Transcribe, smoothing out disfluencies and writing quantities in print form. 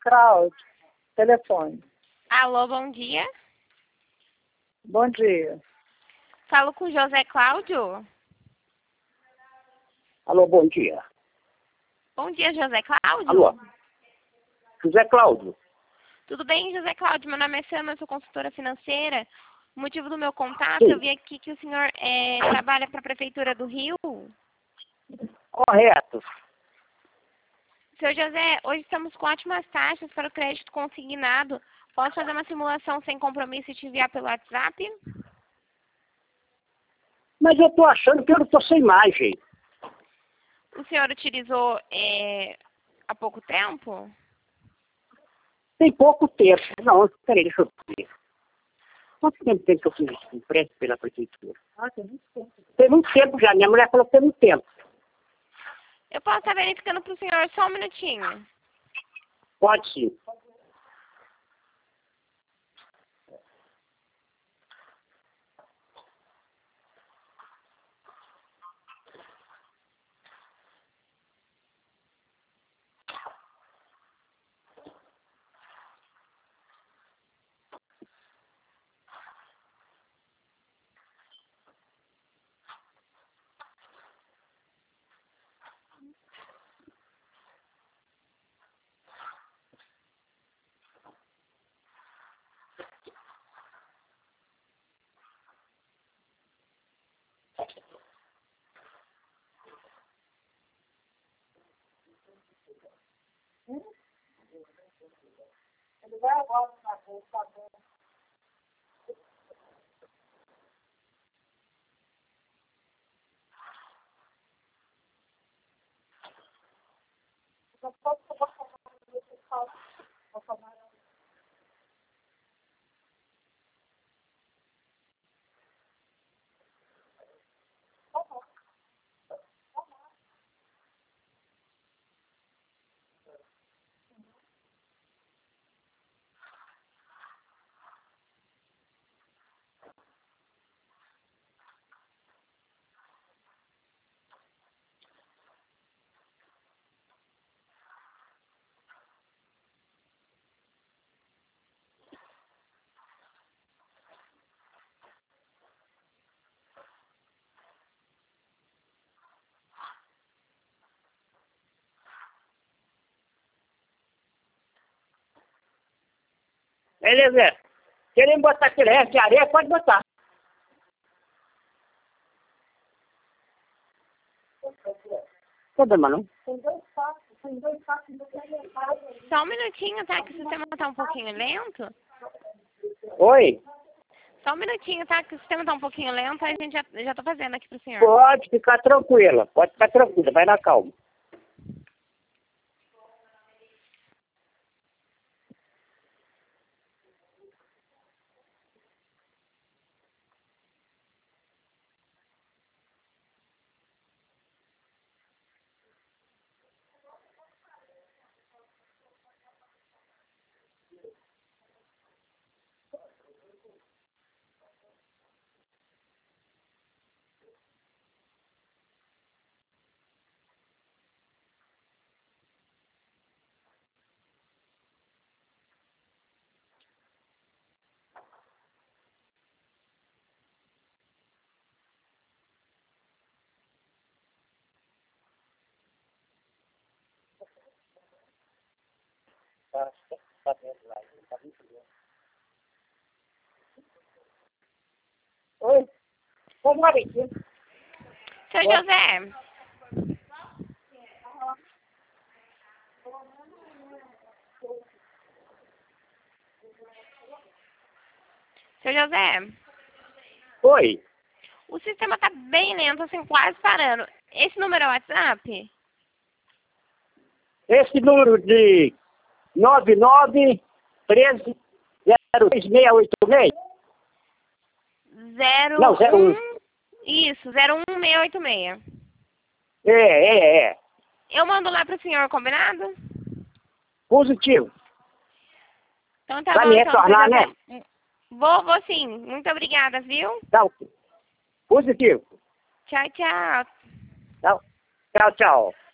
Cláudio, telefone. Alô, bom dia. Bom dia. Falo com o José Cláudio. Alô, bom dia. Bom dia, José Cláudio. Alô. José Cláudio. Tudo bem, José Cláudio? Meu nome é Sam, eu sou consultora financeira. O motivo do meu contato, Sim. eu vi aqui que o senhor trabalha para a Prefeitura do Rio. Correto. Senhor José, hoje estamos com ótimas taxas para o crédito consignado. Posso fazer uma simulação sem compromisso e te enviar pelo WhatsApp? Mas eu tô achando que eu não tô sem imagem. O senhor utilizou há pouco tempo? Tem pouco tempo. Não, peraí, deixa eu ver. Quanto tempo tem que eu fiz esse empréstimo pela prefeitura? Tem muito tempo. Tem muito tempo já. Minha mulher falou que tem muito tempo. Eu posso estar verificando para o senhor só um minutinho. Pode sim. Ele vai agora na bolsa, tá bom. Eu posso tomar Beleza. Querem botar aquele resto de areia, pode botar. Tá dando, não? Tem dois sacos, ainda tem metade. Só um minutinho, tá? Que o sistema está um pouquinho lento. Oi? Só um minutinho, tá? Que o sistema está um pouquinho lento, aí a gente já tô fazendo aqui pro senhor. Pode ficar tranquila. Pode ficar tranquila. Vai na calma. Tá dentro lá. Tá muito bem. Oi? Vamos lá, aqui. Seu José, seu José, Oi? o sistema tá bem lento, assim, quase parando. Esse número é o WhatsApp? Esse número de 99130686? Não, 01. Isso, 01686. É. Eu mando lá pro senhor, combinado? Positivo. Então tá Vai bom, me então, seu retornar, José. né? Vou sim. Muito obrigada, viu? Tá. Positivo. Tchau, tchau. Tchau, tchau.